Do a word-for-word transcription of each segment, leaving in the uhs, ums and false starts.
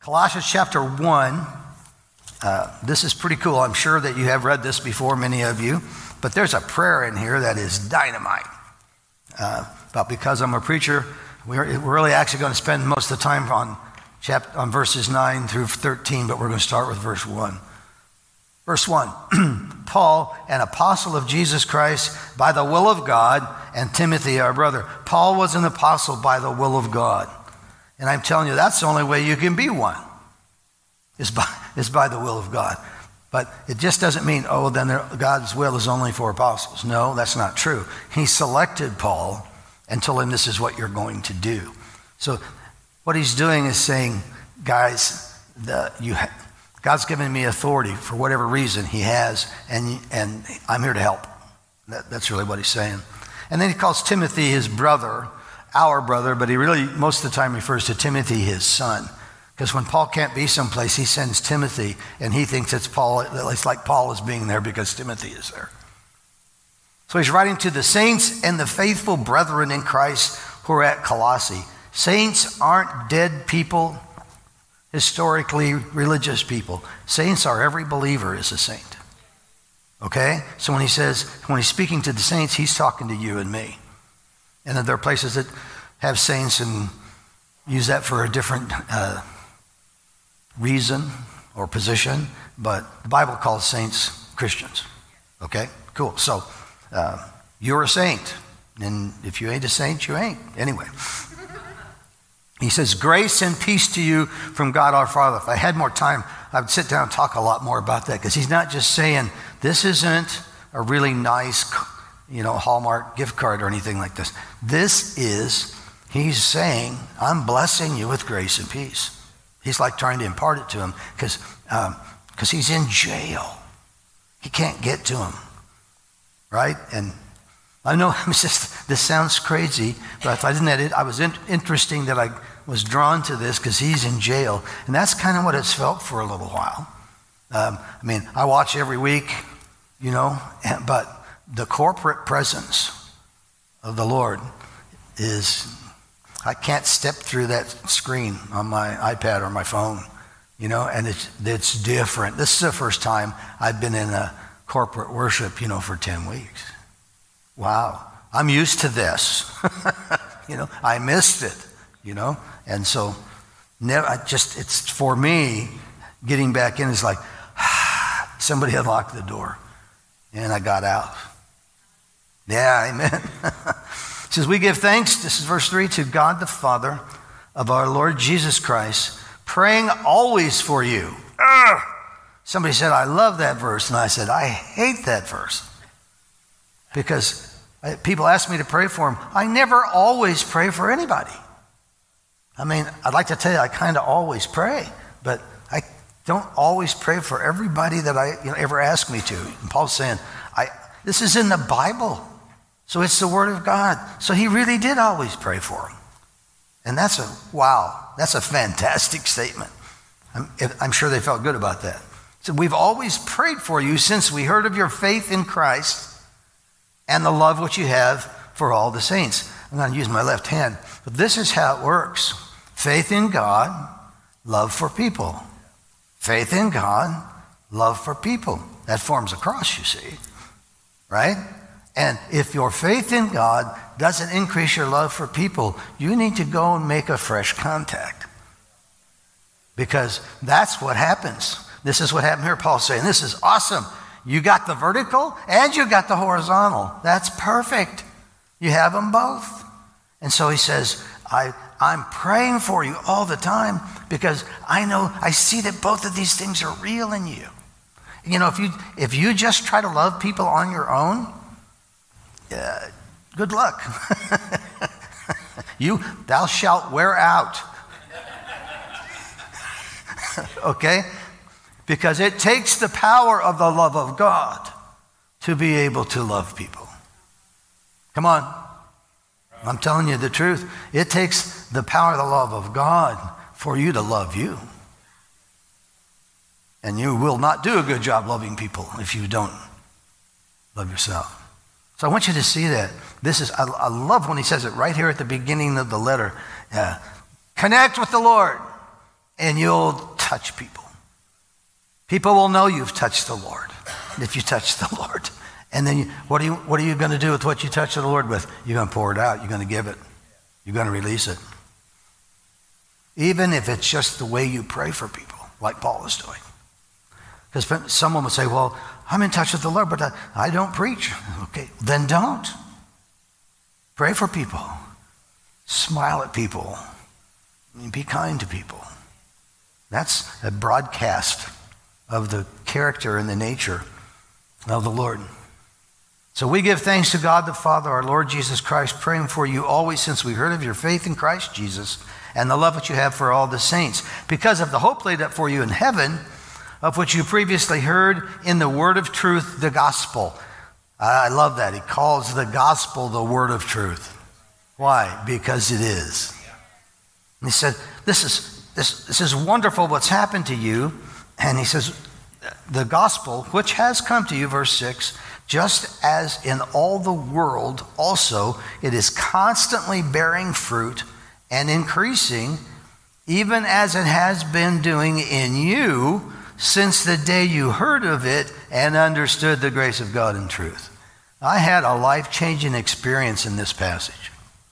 Colossians chapter one, uh, this is pretty cool. I'm sure that you have read this before, many of you, but there's a prayer in here that is dynamite. Uh, but because I'm a preacher, we're, we're really actually going to spend most of the time on, chapter, on verses nine through thirteen, but we're going to start with verse one. Verse one, Paul, an apostle of Jesus Christ by the will of God, and Timothy, our brother. Paul was an apostle by the will of God. And I'm telling you, that's the only way you can be one, is by, is by the will of God. But it just doesn't mean, oh, then there, God's will is only for apostles. No, that's not true. He selected Paul and told him this is what you're going to do. So what he's doing is saying, guys, the, you ha- God's given me authority for whatever reason he has, and, and I'm here to help. That, that's really what he's saying. And then he calls Timothy his brother, our brother, but he really most of the time refers to Timothy his son. Because when Paul can't be someplace, he sends Timothy, and he thinks it's Paul. It's like Paul is being there because Timothy is there. So he's writing to the saints and the faithful brethren in Christ who are at Colossae. Saints aren't dead people, historically religious people. Saints are every believer is a saint. Okay? So when he says, when he's speaking to the saints, he's talking to you and me. And then there are places that have saints and use that for a different uh, reason or position, but the Bible calls saints Christians. Okay? Cool. So uh, you're a saint, and if you ain't a saint, you ain't. Anyway. He says, grace and peace to you from God our Father. If I had more time, I would sit down and talk a lot more about that, because he's not just saying, this isn't a really nice, you know, Hallmark gift card or anything like this. This is, he's saying, I'm blessing you with grace and peace. He's like trying to impart it to him because um, because he's in jail. He can't get to him, right? And I know it's just, this sounds crazy, but if I didn't edit, I was in, interesting that I was drawn to this because he's in jail. And that's kind of what it's felt for a little while. Um, I mean, I watch every week, you know, but the corporate presence of the Lord is, I can't step through that screen on my iPad or my phone, you know, and it's it's different. This is the first time I've been in a corporate worship, you know, for ten weeks. Wow. I'm used to this. You know, I missed it, you know, and so never, I just, it's for me, getting back in is like, somebody had locked the door and I got out. Yeah, amen. It says, we give thanks, this is verse three, to God the Father of our Lord Jesus Christ, praying always for you. Ugh! Somebody said, I love that verse. And I said, I hate that verse. Because people ask me to pray for them. I never always pray for anybody. I mean, I'd like to tell you I kind of always pray, but I don't always pray for everybody that I you know, ever ask me to. And Paul's saying, I this is in the Bible. So it's the Word of God. So he really did always pray for them. And that's a, wow, that's a fantastic statement. I'm, I'm sure they felt good about that. So we've always prayed for you since we heard of your faith in Christ and the love which you have for all the saints. I'm going to use my left hand. But this is how it works. Faith in God, love for people. Faith in God, love for people. That forms a cross, you see. Right? And if your faith in God doesn't increase your love for people, you need to go and make a fresh contact. Because that's what happens. This is what happened here. Paul's saying, this is awesome. You got the vertical and you got the horizontal. That's perfect. You have them both. And so he says, I, I'm praying for you all the time because I know, I see that both of these things are real in you. You know, if you if you just try to love people on your own, uh, good luck. You, thou shalt wear out. Okay? Because it takes the power of the love of God to be able to love people. Come on. I'm telling you the truth. It takes the power of the love of God for you to love you. And you will not do a good job loving people if you don't love yourself. So I want you to see that. This is, I, I love when he says it right here at the beginning of the letter. Uh, connect with the Lord and you'll touch people. People will know you've touched the Lord if you touch the Lord. And then you, what are you, what are you going to do with what you touch the Lord with? You're going to pour it out. You're going to give it. You're going to release it. Even if it's just the way you pray for people, like Paul is doing. Because someone would say, well, I'm in touch with the Lord, but I, I don't preach. Okay, then don't. Pray for people. Smile at people. Be kind to people. That's a broadcast of the character and the nature of the Lord. So we give thanks to God the Father, our Lord Jesus Christ, praying for you always since we heard of your faith in Christ Jesus and the love that you have for all the saints, because of the hope laid up for you in heaven, of which you previously heard in the word of truth, the gospel. I love that. He calls the gospel the word of truth. Why? Because it is. And he said, this is, this, this is wonderful what's happened to you. And he says, the gospel, which has come to you, verse six, just as in all the world also, it is constantly bearing fruit and increasing, even as it has been doing in you since the day you heard of it and understood the grace of God in truth. I had a life-changing experience in this passage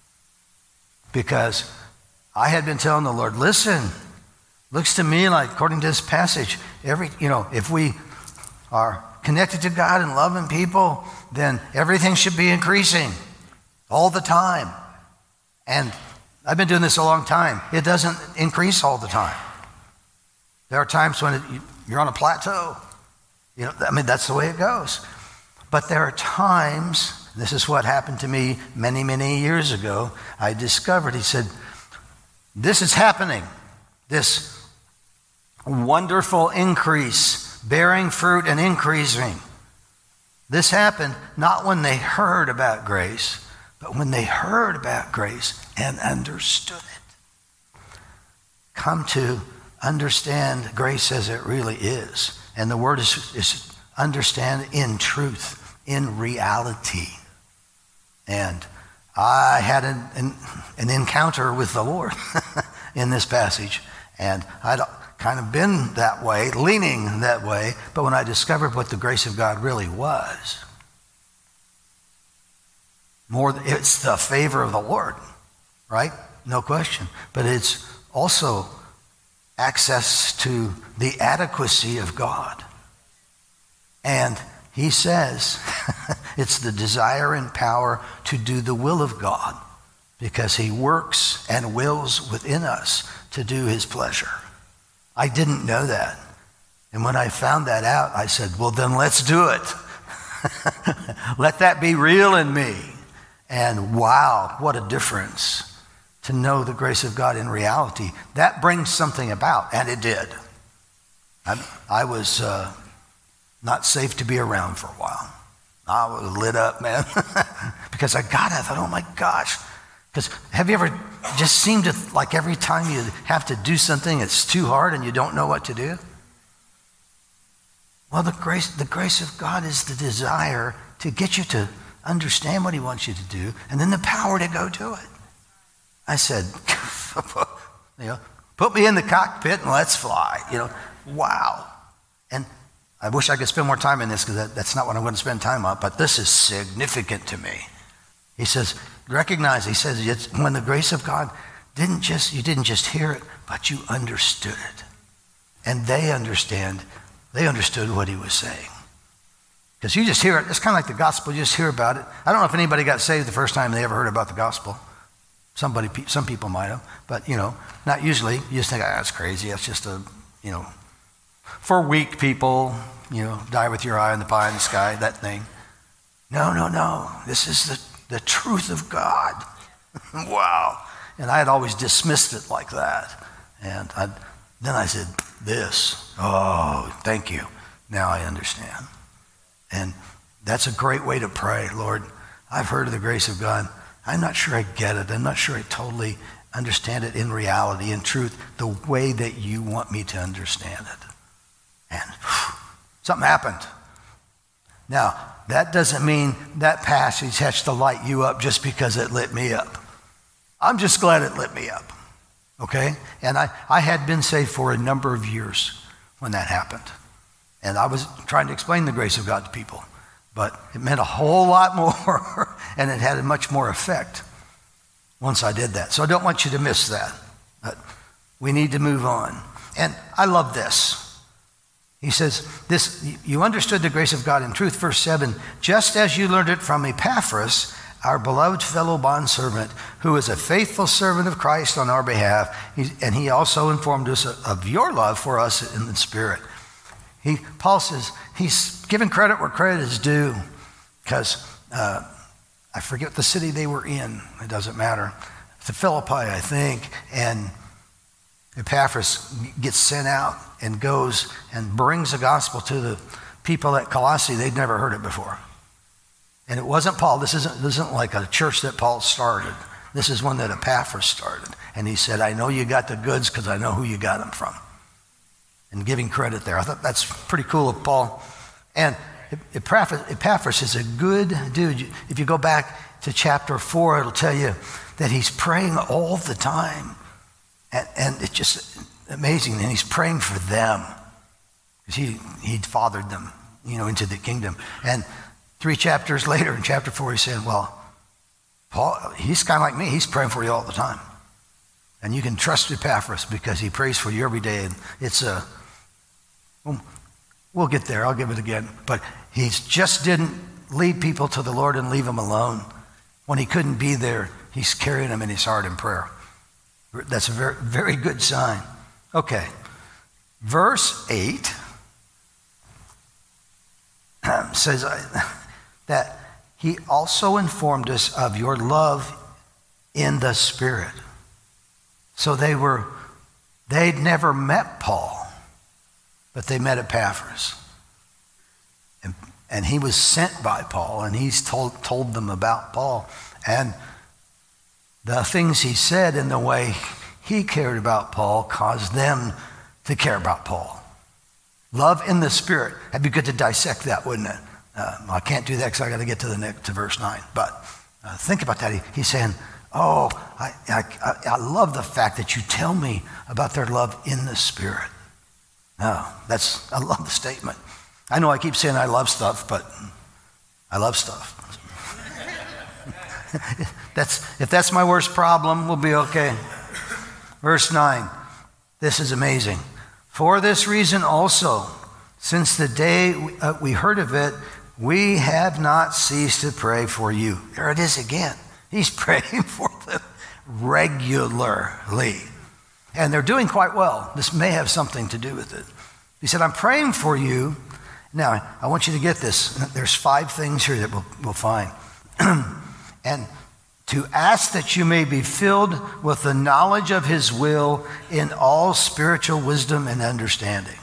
because I had been telling the Lord, listen, looks to me like, according to this passage, every, you know, if we are connected to God and loving people, then everything should be increasing all the time. And I've been doing this a long time. It doesn't increase all the time. There are times when it, you're on a plateau. You know, I mean, that's the way it goes. But there are times, this is what happened to me many, many years ago. I discovered, he said, this is happening. This wonderful increase, bearing fruit and increasing. This happened not when they heard about grace, but when they heard about grace and understood it. Come to understand grace as it really is. And the word is, is understand in truth, in reality. And I had an, an, an encounter with the Lord in this passage. And I'd kind of been that way, leaning that way. But when I discovered what the grace of God really was, more, it's the favor of the Lord, right? No question. But it's also access to the adequacy of God. And he says it's the desire and power to do the will of God because he works and wills within us to do his pleasure. I didn't know that. And when I found that out, I said, well, then let's do it. Let that be real in me. And wow, what a difference to know the grace of God in reality. That brings something about, and it did. I, I was uh, not safe to be around for a while. I was lit up, man, because I got it. I thought, oh my gosh. Because have you ever just seemed to, like every time you have to do something, it's too hard and you don't know what to do? Well, the grace, the grace of God is the desire to get you to understand what he wants you to do, and then the power to go do it. I said, you know, put me in the cockpit and let's fly. You know, wow. And I wish I could spend more time in this because that, that's not what I'm going to spend time on, but this is significant to me. He says, recognize, he says, it's when the grace of God didn't just, you didn't just hear it, but you understood it. And they understand, they understood what he was saying. Because you just hear it, it's kind of like the gospel, you just hear about it. I don't know if anybody got saved the first time they ever heard about the gospel. Somebody, some people might have, but you know, not usually. You just think, ah, that's crazy. That's just a, you know, for weak people, you know, die with your eye in the pie in the sky, that thing. No, no, no. This is the, the truth of God. Wow. And I had always dismissed it like that. And I, then I said, this. Oh, thank you. Now I understand. And that's a great way to pray. Lord, I've heard of the grace of God. I'm not sure I get it. I'm not sure I totally understand it in reality, in truth, the way that you want me to understand it. And whew, something happened. Now, that doesn't mean that passage has to light you up just because it lit me up. I'm just glad it lit me up. okay? And I, I had been saved for a number of years when that happened. And I was trying to explain the grace of God to people. But it meant a whole lot more, and it had a much more effect once I did that. So I don't want you to miss that. But we need to move on. And I love this. He says, "This you understood the grace of God in truth," verse seven, "just as you learned it from Epaphras, our beloved fellow bondservant, who is a faithful servant of Christ on our behalf, he, and he also informed us of your love for us in the Spirit." He, Paul says he's giving credit where credit is due, because uh, I forget the city they were in. It doesn't matter. To Philippi, I think, and Epaphras gets sent out and goes and brings the gospel to the people at Colossae. They'd never heard it before. And it wasn't Paul. This isn't, this isn't like a church that Paul started. This is one that Epaphras started. And he said, "I know you got the goods because I know who you got them from." And giving credit there. I thought that's pretty cool of Paul. And Epaphras, Epaphras is a good dude. If you go back to chapter four, it'll tell you that he's praying all the time. And, and it's just amazing. And he's praying for them, because he, he'd fathered them, you know, into the kingdom. And three chapters later, in chapter four, he said, well, Paul, he's kind of like me. He's praying for you all the time. And you can trust Epaphras because he prays for you every day. And it's a, well, we'll get there. I'll give it again. But he just didn't lead people to the Lord and leave them alone. When he couldn't be there, he's carrying them in his heart in prayer. That's a very, very good sign. Okay. Verse eight says that he also informed us of your love in the Spirit. So they were, they'd never met Paul, but they met Epaphras. And, and he was sent by Paul, and he's told, told them about Paul. And the things he said and the way he cared about Paul caused them to care about Paul. Love in the Spirit. That'd be good to dissect that, wouldn't it? Uh, I can't do that because I got to get to the next, to verse nine. But uh, think about that. He, he's saying, oh, I, I, I love the fact that you tell me about their love in the Spirit. No, that's, I love the statement. I know I keep saying I love stuff, but I love stuff. that's, if that's my worst problem, we'll be okay. Verse nine, this is amazing. For this reason also, since the day we, uh, we heard of it, we have not ceased to pray for you. There it is again. He's praying for them regularly. And they're doing quite well. This may have something to do with it. He said, I'm praying for you. Now, I want you to get this. There's five things here that we'll, we'll find. And to ask that you may be filled with the knowledge of his will in all spiritual wisdom and understanding.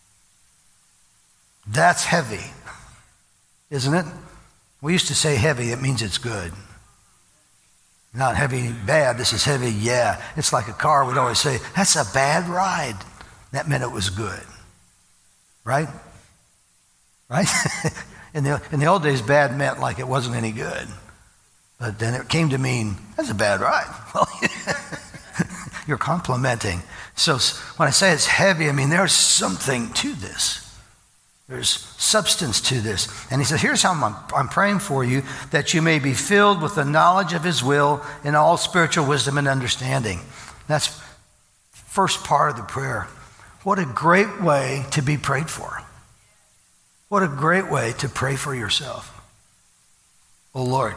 That's heavy, isn't it? We used to say heavy, it means it's good. Not heavy, bad, this is heavy, yeah. It's like a car, we'd always say, that's a bad ride. That meant it was good, right? Right? in, the, in the old days, bad meant like it wasn't any good. But then it came to mean, that's a bad ride. Well, you're complimenting. So when I say it's heavy, I mean, there's something to this. There's substance to this. And he said, here's how I'm, I'm praying for you, that you may be filled with the knowledge of his will in all spiritual wisdom and understanding. That's first part of the prayer. What a great way to be prayed for. What a great way to pray for yourself. Oh, Lord,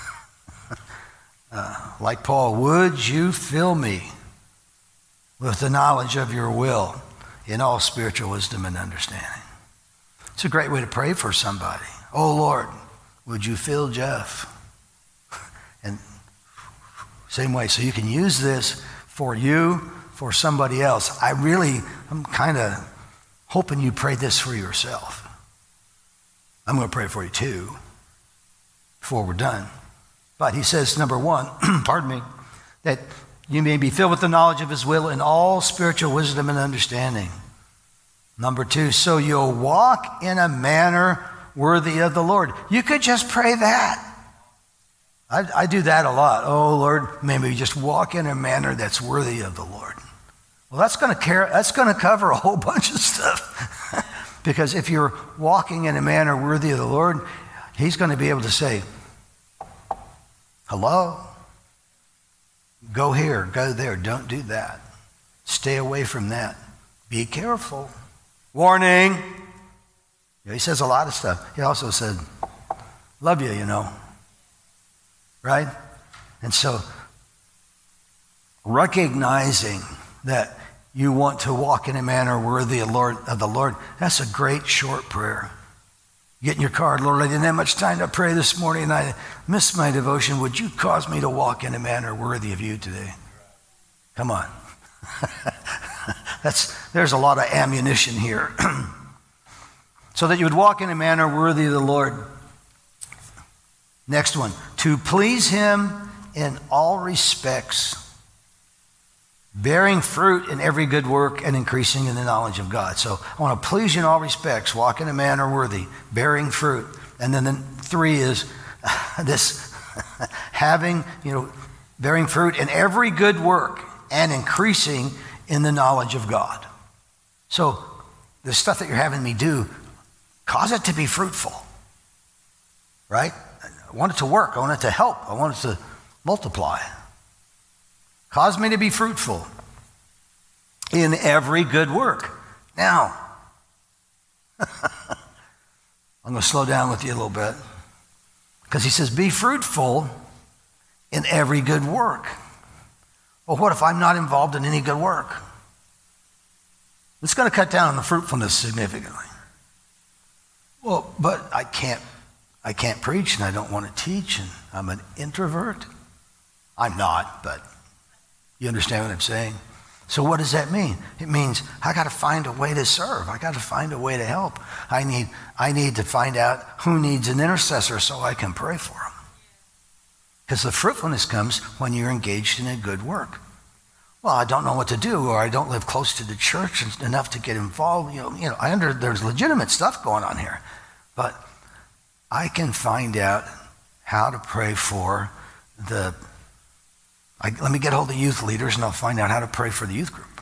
uh, like Paul, would you fill me with the knowledge of your will in all spiritual wisdom and understanding? It's a great way to pray for somebody. Oh, Lord, would you fill Jeff? And same way, so you can use this for you, for somebody else. I really, I'm kind of hoping you pray this for yourself. I'm going to pray for you too before we're done. But he says, number one, pardon me, that you may be filled with the knowledge of his will in all spiritual wisdom and understanding. Number two, so you'll walk in a manner worthy of the Lord. You could just pray that. I, I do that a lot. Oh, Lord, may we just walk in a manner that's worthy of the Lord. Well, that's going to care, that's going to cover a whole bunch of stuff. Because if you're walking in a manner worthy of the Lord, he's going to be able to say, hello, go here, go there, don't do that. Stay away from that. Be careful. Warning. Yeah, he says a lot of stuff. He also said, love you, you know. Right? And so, recognizing that you want to walk in a manner worthy of, Lord, of the Lord, that's a great short prayer. Get in your car, Lord, I didn't have much time to pray this morning and I missed my devotion. Would you cause me to walk in a manner worthy of you today? Come on. That's, there's a lot of ammunition here. So that you would walk in a manner worthy of the Lord. Next one, to please him in all respects, bearing fruit in every good work and increasing in the knowledge of God. So I want to please you in all respects, walk in a manner worthy, bearing fruit. And then the three is this, having, you know, bearing fruit in every good work and increasing in the knowledge of God. So the stuff that you're having me do, cause it to be fruitful, right? I want it to work. I want it to help. I want it to multiply. Cause me to be fruitful in every good work. Now, I'm going to slow down with you a little bit because he says, be fruitful in every good work. Well, what if I'm not involved in any good work? It's going to cut down on the fruitfulness significantly. Well, but I can't, I can't preach and I don't want to teach and I'm an introvert. I'm not, but you understand what I'm saying? So what does that mean? It means I got to find a way to serve. I got to find a way to help. I need, I need to find out who needs an intercessor so I can pray for them. Because the fruitfulness comes when you're engaged in a good work. Well, I don't know what to do, or I don't live close to the church enough to get involved. You know, you know, I under there's legitimate stuff going on here, but I can find out how to pray for the. I, let me get hold of youth leaders, and I'll find out how to pray for the youth group.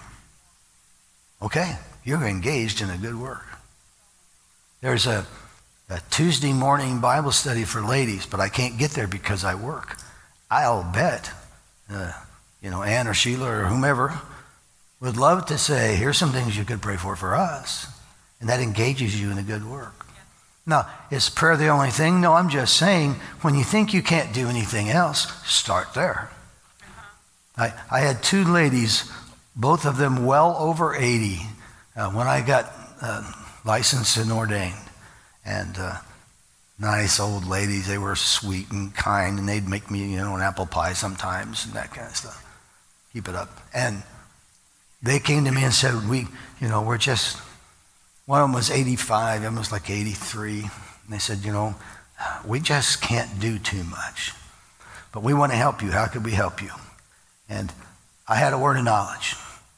Okay, you're engaged in a good work. There's a. A Tuesday morning Bible study for ladies, but I can't get there because I work. I'll bet, uh, you know, Ann or Sheila or whomever would love to say, here's some things you could pray for for us. And that engages you in a good work. Yeah. Now, is prayer the only thing? No, I'm just saying, when you think you can't do anything else, start there. Uh-huh. I, I had two ladies, both of them well over eighty, uh, when I got uh, licensed and ordained. And uh, nice old ladies, they were sweet and kind, and they'd make me, you know, an apple pie sometimes and that kind of stuff. Keep it up. And they came to me and said, we, you know, we're just, one of them was eighty-five, one was like eighty-three. And they said, you know, we just can't do too much. But we want to help you. How could we help you? And I had a word of knowledge.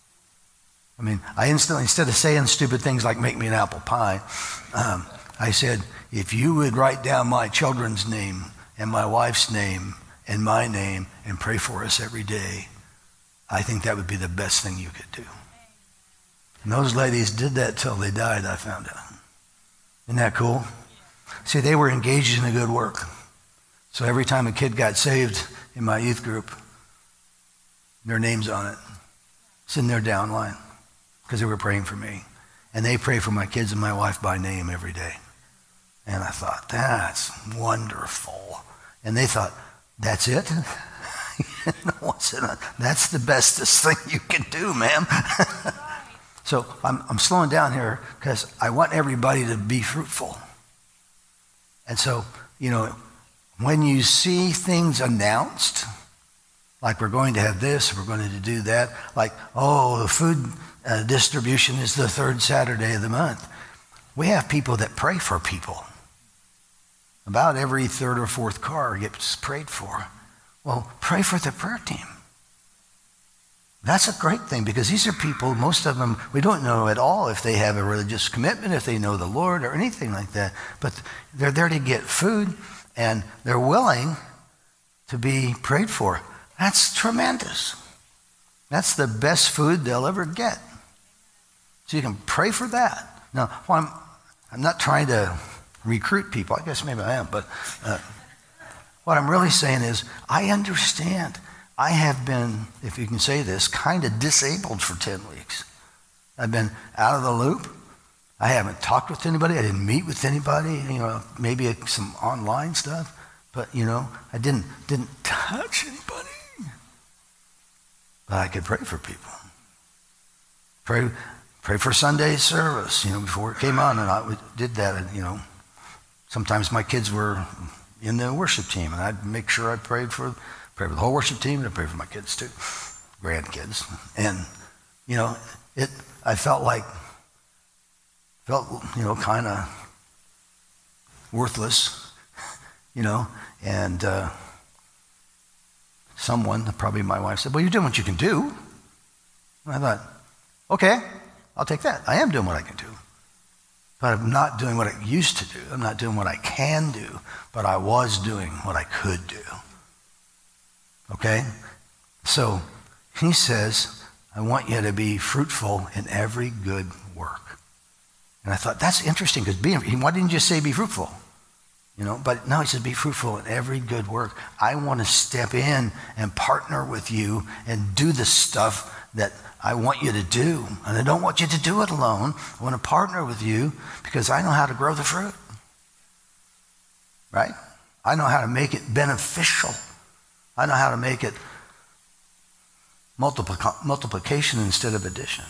I mean, I instantly, instead of saying stupid things like make me an apple pie, um, I said, if you would write down my children's name and my wife's name and my name and pray for us every day, I think that would be the best thing you could do. And those ladies did that till they died, I found out. Isn't that cool? See, they were engaged in a good work. So every time a kid got saved in my youth group, their name's on it. It's in their downline because they were praying for me. And they pray for my kids and my wife by name every day. And I thought, that's wonderful. And they thought, that's it? That's the bestest thing you can do, ma'am. So I'm, I'm slowing down here because I want everybody to be fruitful. And so, you know, when you see things announced, like we're going to have this, we're going to do that, like, oh, the food uh, distribution is the third Saturday of the month. We have people that pray for people. About every third or fourth car gets prayed for. Well, pray for the prayer team. That's a great thing because these are people, most of them, we don't know at all if they have a religious commitment, if they know the Lord or anything like that. But they're there to get food and they're willing to be prayed for. That's tremendous. That's the best food they'll ever get. So you can pray for that. Now, well, I'm, I'm not trying to recruit people. I guess maybe I am, but uh, what I'm really saying is I understand. I have been, if you can say this, kind of disabled for ten weeks. I've been out of the loop. I haven't talked with anybody. I didn't meet with anybody, you know, maybe some online stuff. But, you know, I didn't didn't touch anybody. But I could pray for people. Pray pray for Sunday service, you know, before it came on, and I did that, and, you know. Sometimes my kids were in the worship team, and I'd make sure I prayed for, prayed for the whole worship team, and I prayed for my kids too, grandkids. And, you know, it. I felt like, felt, you know, kind of worthless, you know, and uh, someone, probably my wife, said, well, you're doing what you can do. And I thought, okay, I'll take that. I am doing what I can do. But I'm not doing what I used to do. I'm not doing what I can do, but I was doing what I could do. Okay? So he says, I want you to be fruitful in every good work. And I thought, that's interesting, because being, why didn't you just say be fruitful? You know, but no, he says be fruitful in every good work. I want to step in and partner with you and do the stuff that I want you to do. And I don't want you to do it alone. I want to partner with you because I know how to grow the fruit. Right? I know how to make it beneficial. I know how to make it multiplic- multiplication instead of addition.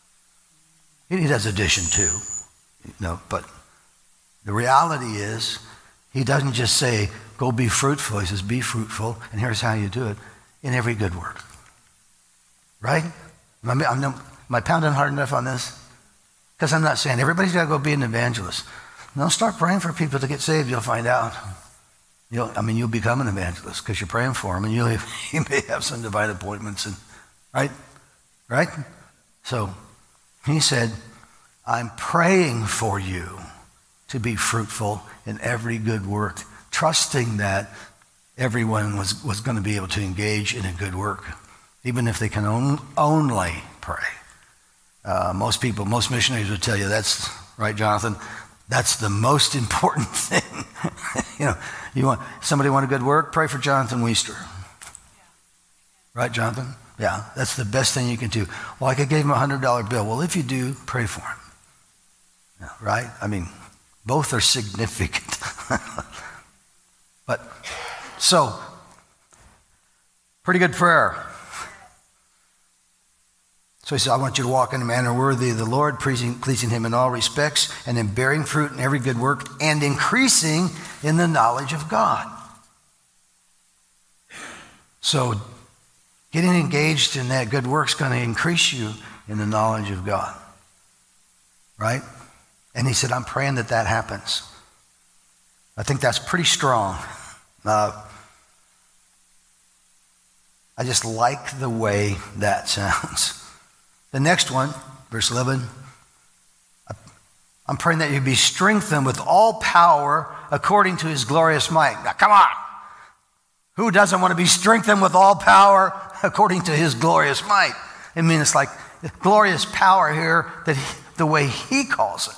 He does addition too, you know, but the reality is he doesn't just say, go be fruitful. He says, be fruitful, and here's how you do it, in every good work. Right? Am I, I'm, am I pounding hard enough on this? Because I'm not saying everybody's got to go be an evangelist. No, start praying for people to get saved. You'll find out. You'll, I mean, you'll become an evangelist because you're praying for them, and you'll, you may have some divine appointments. And right? Right? So he said, I'm praying for you to be fruitful in every good work, trusting that everyone was, was going to be able to engage in a good work, even if they can on, only pray. Uh, most people, most missionaries would tell you, that's right, Jonathan, that's the most important thing. You know, you want somebody want a good work, pray for Jonathan Weister. Right, Jonathan? Yeah, that's the best thing you can do. Well, I could give him a one hundred dollar bill. Well, if you do, pray for him. Yeah, right? I mean, both are significant. But, so, pretty good prayer. So he said, I want you to walk in a manner worthy of the Lord, pleasing, pleasing him in all respects, and in bearing fruit in every good work, and increasing in the knowledge of God. So getting engaged in that good work is going to increase you in the knowledge of God. Right? And he said, I'm praying that that happens. I think that's pretty strong. Uh, I just like the way that sounds. The next one, verse eleven, I'm praying that you be strengthened with all power according to his glorious might. Now, come on. Who doesn't want to be strengthened with all power according to his glorious might? I mean, it's like glorious power here, that he, the way he calls it.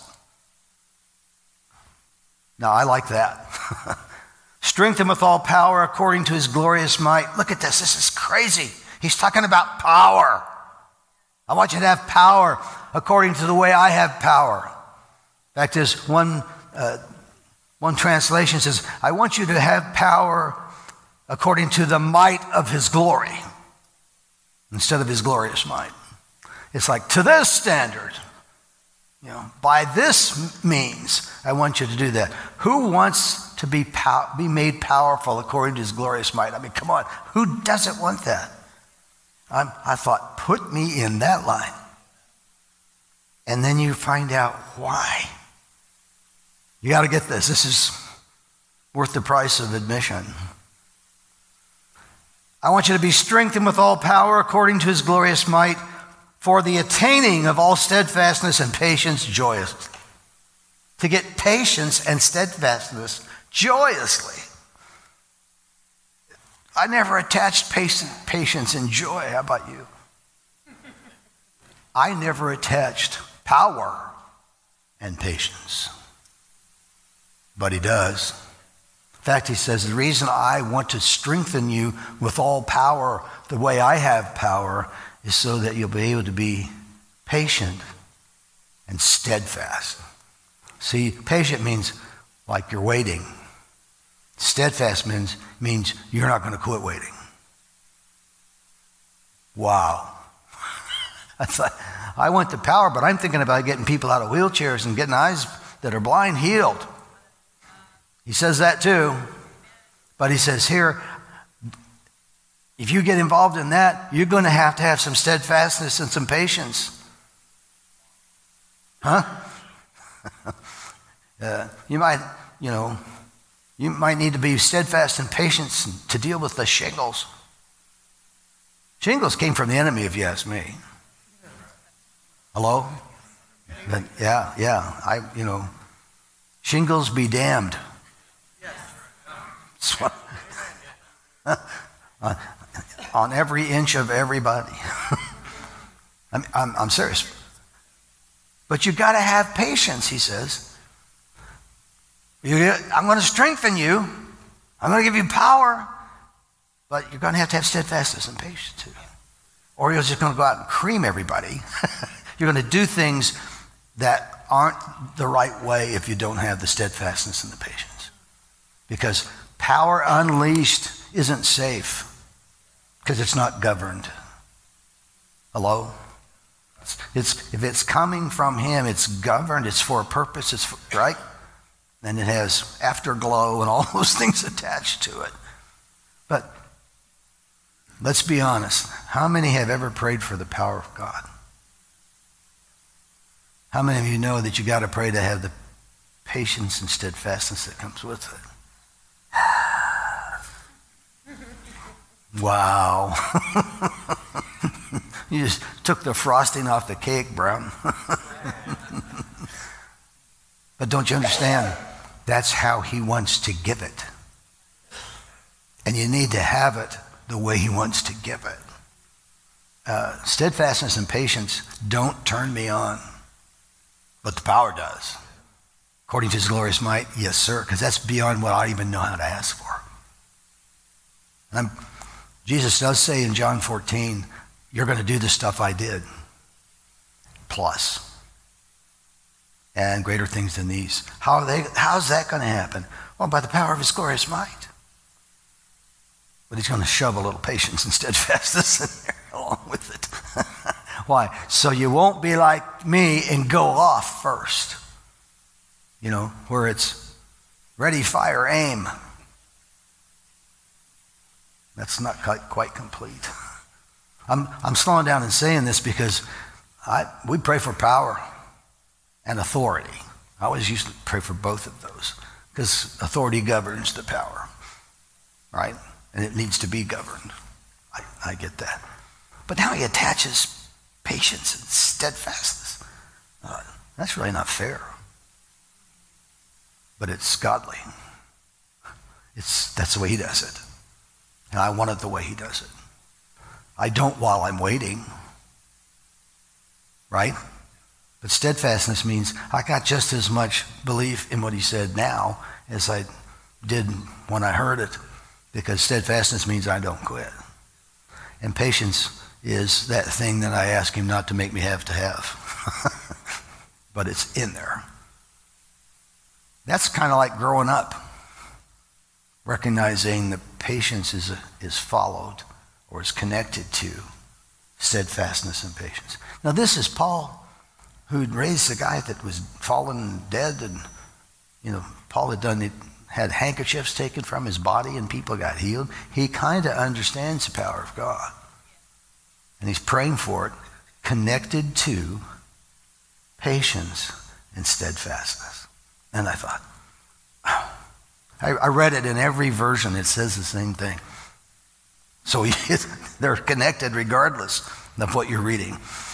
Now, I like that. Strengthened with all power according to his glorious might. Look at this. This is crazy. He's talking about power. I want you to have power according to the way I have power. In fact, this one, uh, one translation says, I want you to have power according to the might of his glory instead of his glorious might. It's like, to this standard, you know, by this means, I want you to do that. Who wants to be pow- be made powerful according to his glorious might? I mean, come on. Who doesn't want that? I'm, I thought, put me in that line. And then you find out why. You got to get this. This is worth the price of admission. I want you to be strengthened with all power according to his glorious might, for the attaining of all steadfastness and patience joyously. To get patience and steadfastness joyously. I never attached patience and joy. How about you? I never attached power and patience. But he does. In fact, he says, the reason I want to strengthen you with all power the way I have power is so that you'll be able to be patient and steadfast. See, patient means like you're waiting. Steadfast means, means you're not going to quit waiting. Wow. I thought, I want the power, but I'm thinking about getting people out of wheelchairs and getting eyes that are blind healed. He says that too. But he says here, if you get involved in that, you're going to have to have some steadfastness and some patience. Huh? uh, you might, you know, you might need to be steadfast and patient to deal with the shingles. Shingles came from the enemy, if you ask me. Hello? But yeah, yeah. I, you know, shingles be damned. on, on every inch of everybody. I'm, I'm, I'm serious. But you got to have patience, he says. You, I'm going to strengthen you. I'm going to give you power. But you're going to have to have steadfastness and patience too. Or you're just going to go out and cream everybody. You're going to do things that aren't the right way if you don't have the steadfastness and the patience. Because power unleashed isn't safe because it's not governed. Hello? It's, it's, if it's coming from him, it's governed, it's for a purpose, it's for, right? And it has afterglow and all those things attached to it. But let's be honest. How many have ever prayed for the power of God? How many of you know that you got to pray to have the patience and steadfastness that comes with it? Wow. You just took the frosting off the cake, Brown. But don't you understand? That's how he wants to give it. And you need to have it the way he wants to give it. Uh, steadfastness and patience don't turn me on, but the power does. According to his glorious might, yes, sir, because that's beyond what I even know how to ask for. And I'm, Jesus does say in John fourteen, you're going to do the stuff I did, plus, and greater things than these. How are they? How's that going to happen? Well, by the power of his glorious might. But he's going to shove a little patience and steadfastness in there along with it. Why? So you won't be like me and go off first. You know, where it's ready, fire, aim. That's not quite, quite complete. I'm, I'm slowing down and saying this because I, we pray for power and authority. I always used to pray for both of those because authority governs the power, right? And it needs to be governed. I, I get that. But now he attaches patience and steadfastness. Uh, that's really not fair. But it's godly. It's, that's the way he does it. And I want it the way he does it. I don't while I'm waiting. Right? But steadfastness means I got just as much belief in what he said now as I did when I heard it. Because steadfastness means I don't quit. And patience is that thing that I ask him not to make me have to have. But it's in there. That's kind of like growing up. Recognizing that patience is, is followed or is connected to steadfastness and patience. Now this is Paul, who'd raised the guy that was fallen dead, and you know, Paul had done it, had handkerchiefs taken from his body and people got healed. He kind of understands the power of God. And he's praying for it, connected to patience and steadfastness. And I thought, oh, I, I read it in every version. It says the same thing. So he, they're connected regardless of what you're reading.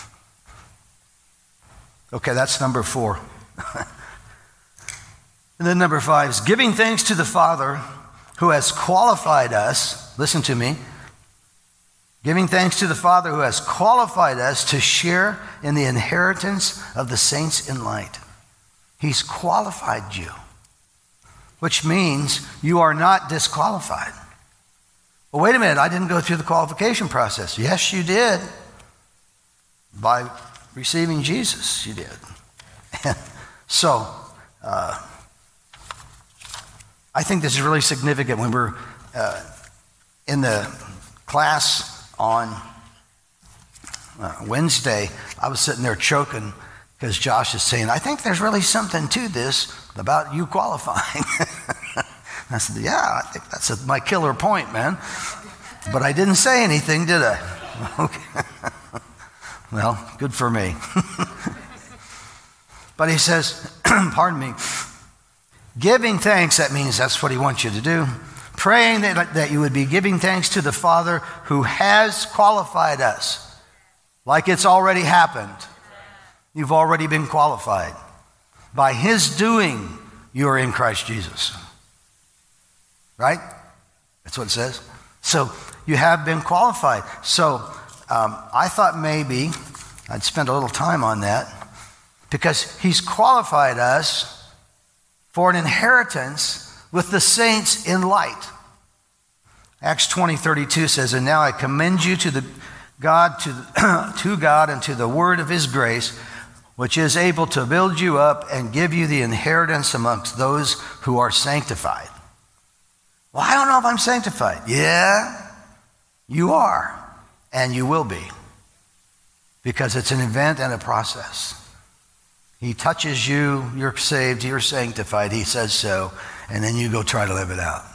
Okay, that's number four. And then number five is giving thanks to the Father who has qualified us, listen to me, giving thanks to the Father who has qualified us to share in the inheritance of the saints in light. He's qualified you, which means you are not disqualified. Well, wait a minute, I didn't go through the qualification process. Yes, you did. By receiving Jesus, you did. So, uh, I think this is really significant. When we're uh, in the class on uh, Wednesday, I was sitting there choking because Josh is saying, I think there's really something to this about you qualifying. I said, yeah, I think that's a, my killer point, man. But I didn't say anything, did I? Okay. Well, good for me. But he says, pardon me, giving thanks, that means that's what he wants you to do. Praying that, that you would be giving thanks to the Father who has qualified us. Like it's already happened. You've already been qualified. By his doing, you are in Christ Jesus. Right? That's what it says. So you have been qualified. So um, I thought maybe I'd spend a little time on that because he's qualified us for an inheritance with the saints in light. Acts twenty thirty-two says, and now I commend you to the God, to, the, to God and to the word of his grace, which is able to build you up and give you the inheritance amongst those who are sanctified. Well, I don't know if I'm sanctified. Yeah, you are, and you will be, because it's an event and a process. He touches you, you're saved, you're sanctified, he says so, and then you go try to live it out.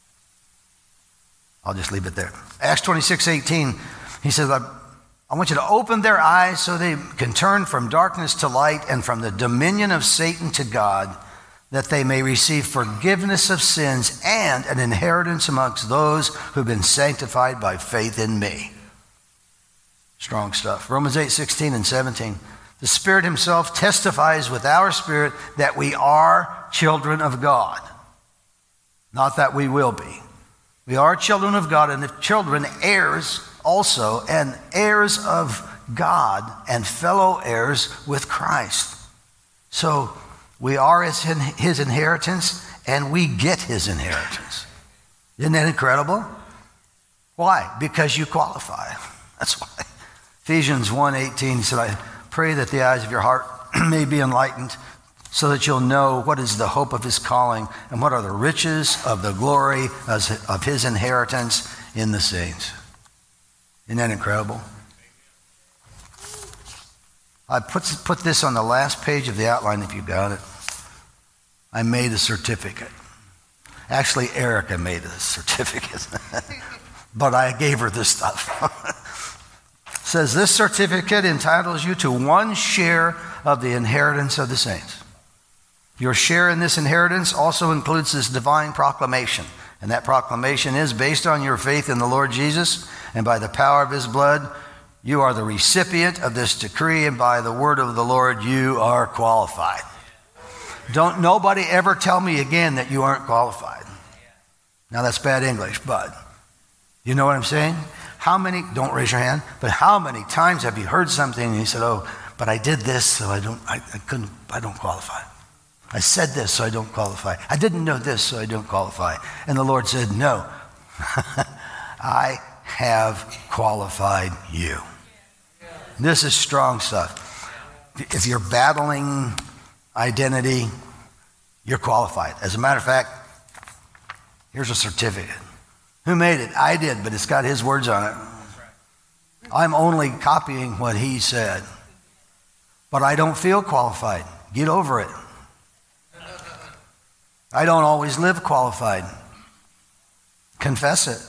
I'll just leave it there. Acts twenty-six eighteen, he says, I, I want you to open their eyes so they can turn from darkness to light and from the dominion of Satan to God, that they may receive forgiveness of sins and an inheritance amongst those who've been sanctified by faith in me. Strong stuff. Romans eight sixteen and seventeen. The Spirit himself testifies with our spirit that we are children of God. Not that we will be. We are children of God, and if children, heirs also, and heirs of God, and fellow heirs with Christ. So we are his inheritance, and we get his inheritance. Isn't that incredible? Why? Because you qualify. That's why. Ephesians one eighteen said, I pray that the eyes of your heart may be enlightened, so that you'll know what is the hope of his calling and what are the riches of the glory of his inheritance in the saints. Isn't that incredible? I put, put this on the last page of the outline if you got it. I made a certificate. Actually, Erica made a certificate, but I gave her this stuff. It says, this certificate entitles you to one share of the inheritance of the saints. Your share in this inheritance also includes this divine proclamation. And that proclamation is based on your faith in the Lord Jesus, and by the power of his blood, you are the recipient of this decree, and by the word of the Lord, you are qualified. Don't nobody ever tell me again that you aren't qualified. Now that's bad English, but you know what I'm saying? How many, don't raise your hand, but how many times have you heard something and you said, oh, but I did this, so I don't, I, I couldn't, I don't qualify. I said this, so I don't qualify. I didn't know this, so I don't qualify. And the Lord said, no, I have qualified you. This is strong stuff. If you're battling identity, you're qualified. As a matter of fact, here's a certificate. Who made it? I did, but it's got his words on it. I'm only copying what he said. But I don't feel qualified. Get over it. I don't always live qualified. Confess it.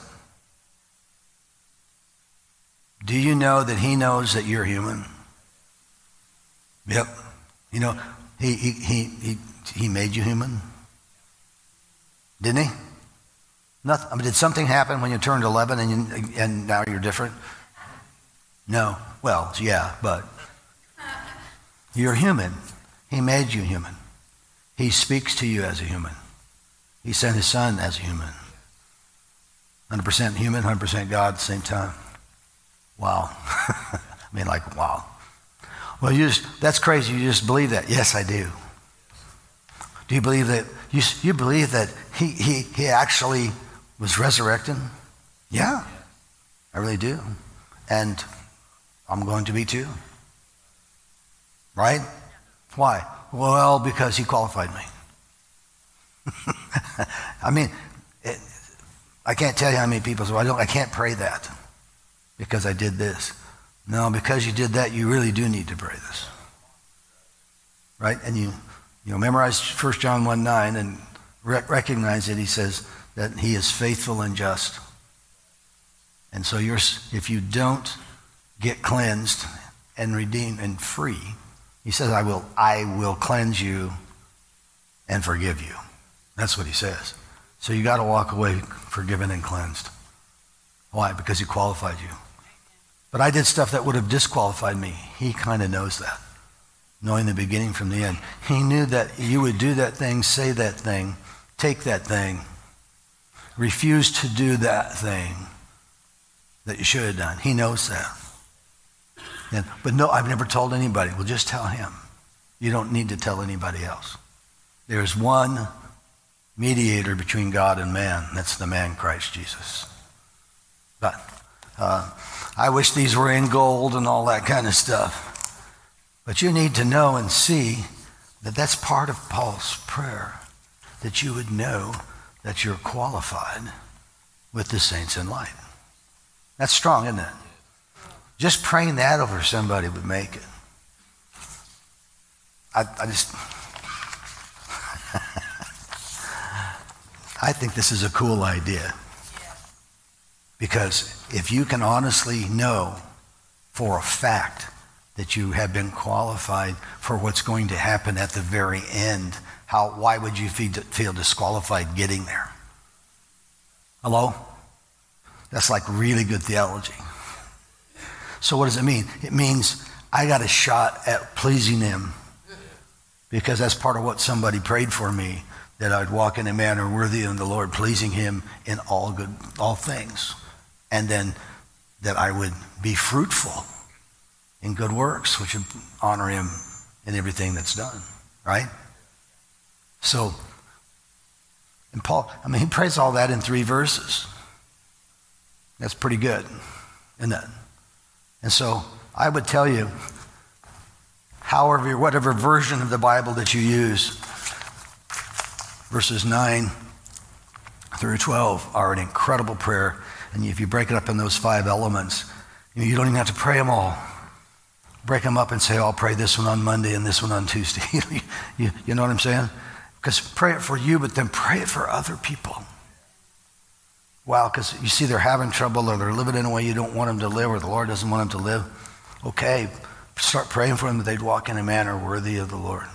Do you know that he knows that you're human? Yep. You know, he he he he, he made you human. Didn't he? Nothing. I mean, did something happen when you turned eleven and you, and now you're different? No. Well, yeah, but you're human. He made you human. He speaks to you as a human. He sent his son as a human. one hundred percent human, one hundred percent God at the same time. Wow. I mean, like, wow. Well, you just, that's crazy. You just believe that. Yes, I do. Do you believe that, you, you believe that he, he, he actually was resurrected? Yeah, I really do. And I'm going to be too. Right? Why? Well, because he qualified me. I mean, it, I can't tell you how many people say, well, I, don't, I can't pray that because I did this. No, because you did that, you really do need to pray this. Right? And you, you know, memorize First John one nine and rec- recognize it. He says that he is faithful and just. And so you're, if you don't get cleansed and redeemed and free, he says, I will, I will cleanse you and forgive you. That's what he says. So you got to walk away forgiven and cleansed. Why? Because he qualified you. But I did stuff that would have disqualified me. He kind of knows that, knowing the beginning from the end. He knew that you would do that thing, say that thing, take that thing, refuse to do that thing that you should have done. He knows that. And, but no, I've never told anybody. Well, just tell him. You don't need to tell anybody else. There's one mediator between God and man. That's the man Christ Jesus. But uh, I wish these were in gold and all that kind of stuff. But you need to know and see that that's part of Paul's prayer, that you would know that you're qualified with the saints in light. That's strong, isn't it? Just praying that over somebody would make it. I, I just, I think this is a cool idea. Because if you can honestly know for a fact that you have been qualified for what's going to happen at the very end, how, why would you feel disqualified getting there? Hello? That's like really good theology. So what does it mean? It means I got a shot at pleasing him because that's part of what somebody prayed for me, that I'd walk in a manner worthy of the Lord, pleasing him in all good, all things. And then that I would be fruitful in good works, which would honor him in everything that's done, right? So, and Paul, I mean, he prays all that in three verses. That's pretty good, isn't it? And so I would tell you, however, whatever version of the Bible that you use, verses nine through twelve are an incredible prayer. And if you break it up in those five elements, you don't even have to pray them all. Break them up and say, oh, I'll pray this one on Monday and this one on Tuesday. you, you know what I'm saying? Because pray it for you, but then pray it for other people. Wow, because you see they're having trouble or they're living in a way you don't want them to live or the Lord doesn't want them to live. Okay, start praying for them that they'd walk in a manner worthy of the Lord.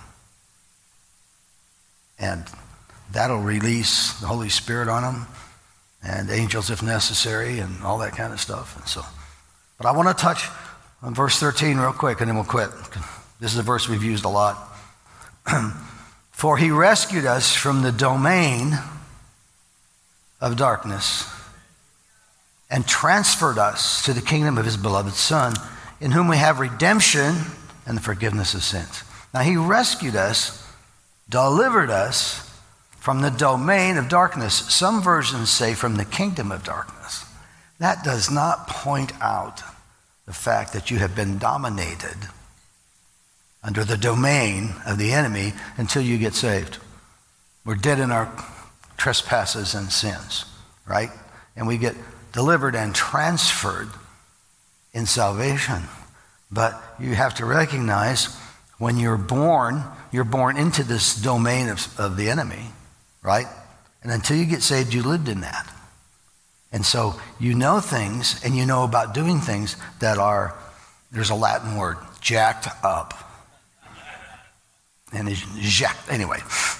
And that'll release the Holy Spirit on them and angels if necessary and all that kind of stuff. And so, but I want to touch on verse thirteen real quick and then we'll quit. This is a verse we've used a lot. For he rescued us from the domain of darkness and transferred us to the kingdom of his beloved Son, in whom we have redemption and the forgiveness of sins. Now he rescued us, delivered us from the domain of darkness. Some versions say from the kingdom of darkness. That does not point out the fact that you have been dominated under the domain of the enemy until you get saved. We're dead in our trespasses and sins, right? And we get delivered and transferred in salvation. But you have to recognize when you're born, you're born into this domain of, of the enemy, right? And until you get saved, you lived in that. And so you know things and you know about doing things that are, there's a Latin word, jacked up. And it's jacked, anyway.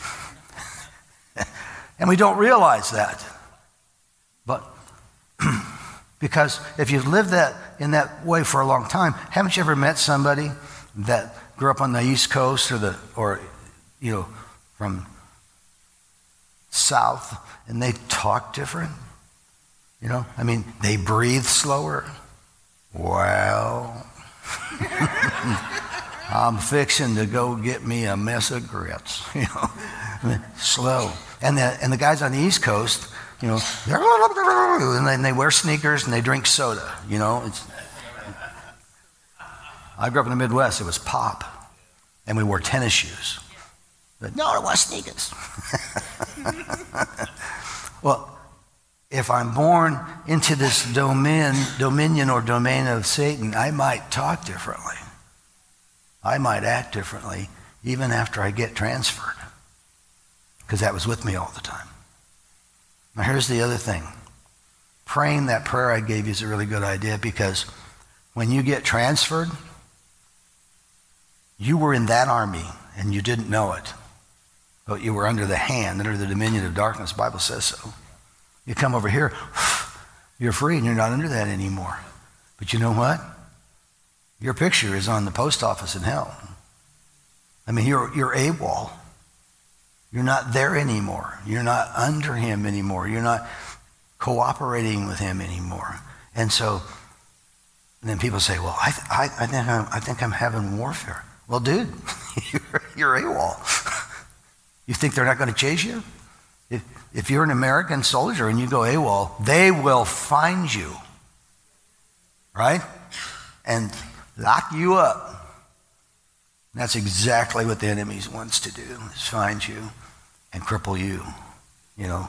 And we don't realize that. But because if you've lived that in that way for a long time, haven't you ever met somebody that grew up on the East Coast or the or you know from South and they talk different? You know, I mean, they breathe slower. Well, I'm fixing to go get me a mess of grits, you know, I mean, slow. And the, and the guys on the East Coast, you know, and then they wear sneakers and they drink soda, you know. It's, I grew up in the Midwest, it was pop, and we wore tennis shoes. But no, it was sneakers. Well, if I'm born into this domain, dominion or domain of Satan, I might talk differently. I might act differently even after I get transferred, because that was with me all the time. Now here's the other thing. Praying that prayer I gave you is a really good idea, because when you get transferred, you were in that army and you didn't know it, but you were under the hand, under the dominion of darkness. The Bible says so. You come over here, you're free and you're not under that anymore. But you know what? Your picture is on the post office in hell. I mean, you're, you're AWOL. You're not there anymore. You're not under him anymore. You're not cooperating with him anymore. And so and then people say, well, I, th- I, I, think I'm, I think I'm having warfare. Well, dude, you're, you're AWOL. You think they're not going to chase you? If, if you're an American soldier and you go AWOL, they will find you, right? And lock you up. That's exactly what the enemy wants to do, is find you and cripple you, you know,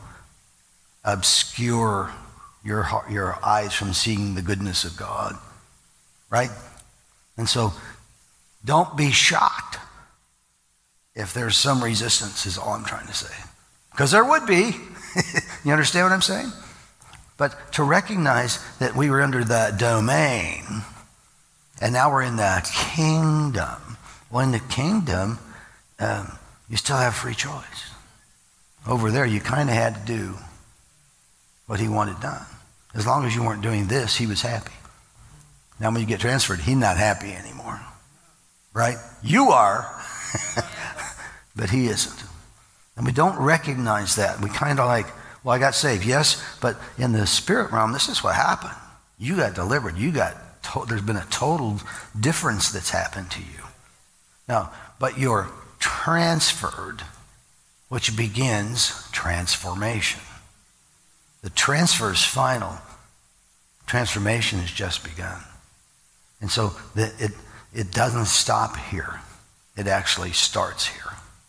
obscure your heart, your eyes from seeing the goodness of God, right? And so don't be shocked if there's some resistance, is all I'm trying to say. Because there would be. You understand what I'm saying? But to recognize that we were under the domain, and now we're in the kingdom. Well, in the kingdom, um, you still have free choice. Over there, you kind of had to do what he wanted done. As long as you weren't doing this, he was happy. Now when you get transferred, he's not happy anymore. Right? You are, but he isn't. And we don't recognize that. We kind of like, well, I got saved, yes, but in the spirit realm, this is what happened. You got delivered. You got, to- there's been a total difference that's happened to you. Now, but you're transferred, which begins transformation. The transfer is final. Transformation has just begun. And so the, it, it doesn't stop here. It actually starts here.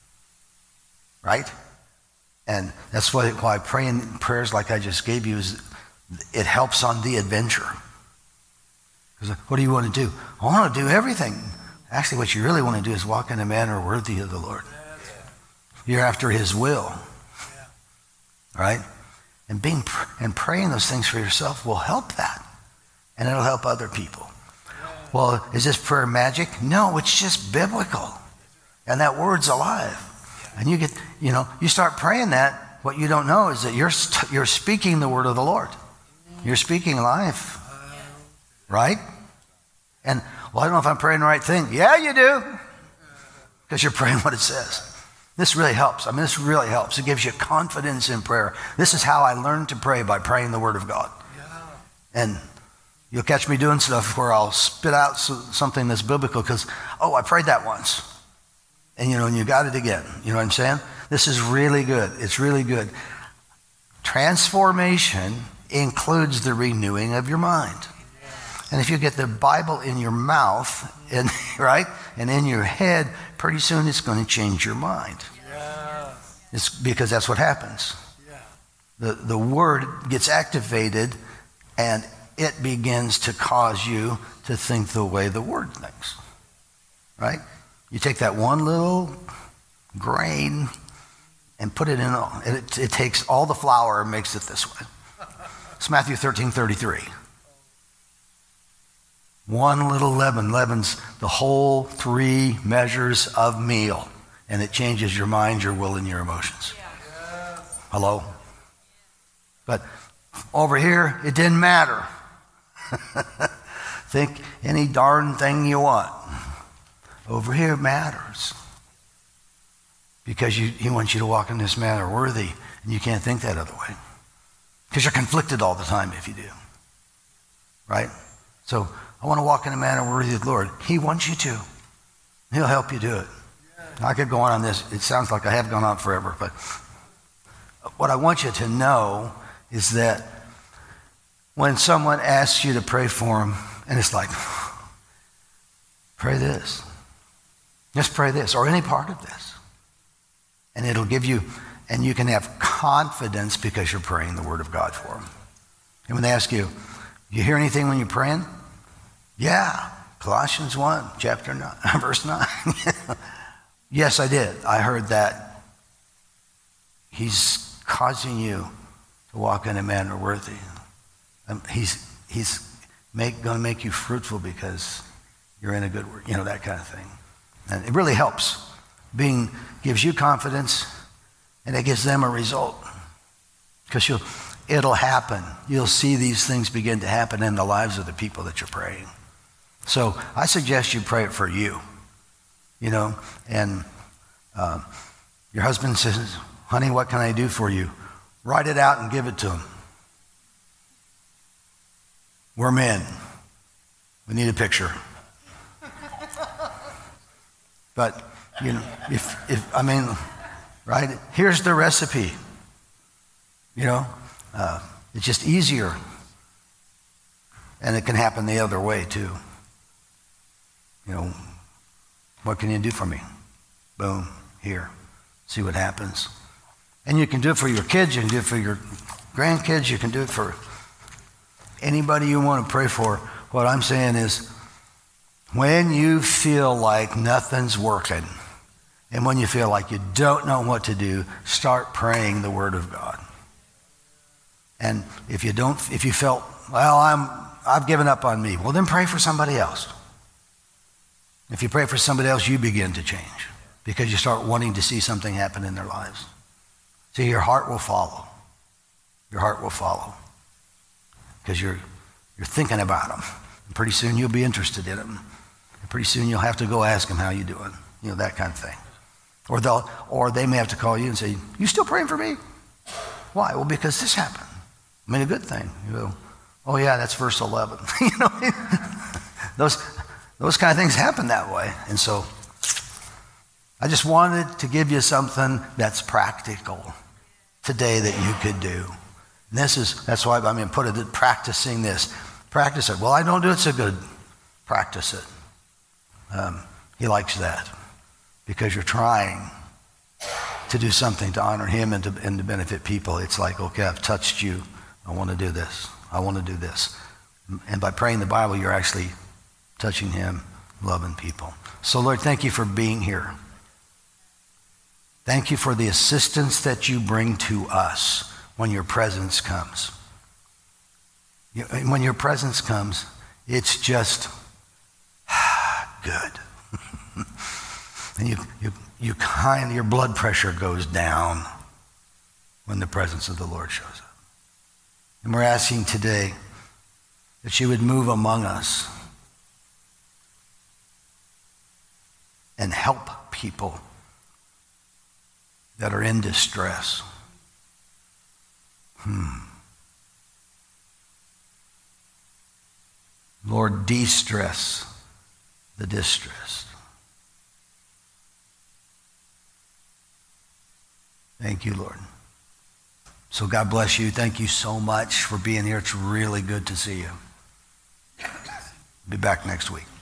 Right? And that's why, why praying prayers like I just gave you, is it helps on the adventure. Because what do you want to do? I want to do everything. Actually, what you really want to do is walk in a manner worthy of the Lord. You're after his will. Right? And being and praying those things for yourself will help that. And it'll help other people. Well, is this prayer magic? No, it's just biblical. And that word's alive. And you get, you know, you start praying that, what you don't know is that you're you're speaking the word of the Lord. You're speaking life. Right? And, well, I don't know if I'm praying the right thing. Yeah, you do. Because you're praying what it says. This really helps. I mean, this really helps. It gives you confidence in prayer. This is how I learned to pray, by praying the word of God. And you'll catch me doing stuff where I'll spit out something that's biblical because, oh, I prayed that once. And, you know, and you got it again. You know what I'm saying? This is really good. It's really good. Transformation includes the renewing of your mind. And if you get the Bible in your mouth, and right, and in your head, pretty soon it's going to change your mind. It's because that's what happens. The, the word gets activated, and it begins to cause you to think the way the word thinks. Right? You take that one little grain and put it in, and it, it takes all the flour and makes it this way. It's Matthew thirteen thirty-three. One little leaven leavens the whole three measures of meal, and it changes your mind, your will, and your emotions. Yeah. Hello? But over here, it didn't matter. Think any darn thing you want. Over here, it matters. Because you, he wants you to walk in this manner worthy, and you can't think that other way. Because you're conflicted all the time if you do. Right? So I want to walk in a manner worthy of the Lord. He wants you to. He'll help you do it. I could go on on this. It sounds like I have gone on forever, but what I want you to know is that when someone asks you to pray for them, and it's like, pray this. Just pray this, or any part of this. And it'll give you, and you can have confidence because you're praying the word of God for them. And when they ask you, you hear anything when you're praying? Yeah, Colossians one, chapter nine, verse nine. Yes, I did. I heard that. He's causing you to walk in a manner worthy. Um, he's he's make, going to make you fruitful because you're in a good word, you know, that kind of thing. And it really helps. Being gives you confidence, and it gives them a result. Because you'll, it'll happen. You'll see these things begin to happen in the lives of the people that you're praying. So I suggest you pray it for you. You know, and uh, your husband says, honey, what can I do for you? Write it out and give it to him. We're men. We need a picture. But, you know, if, if I mean, right, here's the recipe. You know, uh, it's just easier. And it can happen the other way, too. You know, what can you do for me? Boom, here. See what happens. And you can do it for your kids, you can do it for your grandkids, you can do it for anybody you want to pray for. What I'm saying is, when you feel like nothing's working, and when you feel like you don't know what to do, start praying the word of God. And if you don't, if you felt, well, I'm, I've given up on me, well, then pray for somebody else. If you pray for somebody else, you begin to change because you start wanting to see something happen in their lives. See, your heart will follow. Your heart will follow because you're you're thinking about them. And pretty soon you'll be interested in them. And pretty soon you'll have to go ask them how you doing, you know, that kind of thing. Or they'll, or they may have to call you and say, "You still praying for me?" Why? Well, because this happened. I mean, a good thing. You go, "Oh yeah, that's verse eleven." You know, those. Those kind of things happen that way. And so I just wanted to give you something that's practical today that you could do. And this is, that's why I mean, put it, practicing this. Practice it. Well, I don't do it so good. Practice it. Um, he likes that because you're trying to do something to honor him and to, and to benefit people. It's like, okay, I've touched you. I want to do this. I want to do this. And by praying the Bible, you're actually touching him, loving people. So Lord, thank you for being here. Thank you for the assistance that you bring to us when your presence comes. You, when your presence comes, it's just good. And you, you, you kind, your blood pressure goes down when the presence of the Lord shows up. And we're asking today that you would move among us and help people that are in distress. Hmm. Lord, de-stress the distressed. Thank you, Lord. So God bless you. Thank you so much for being here. It's really good to see you. Be back next week.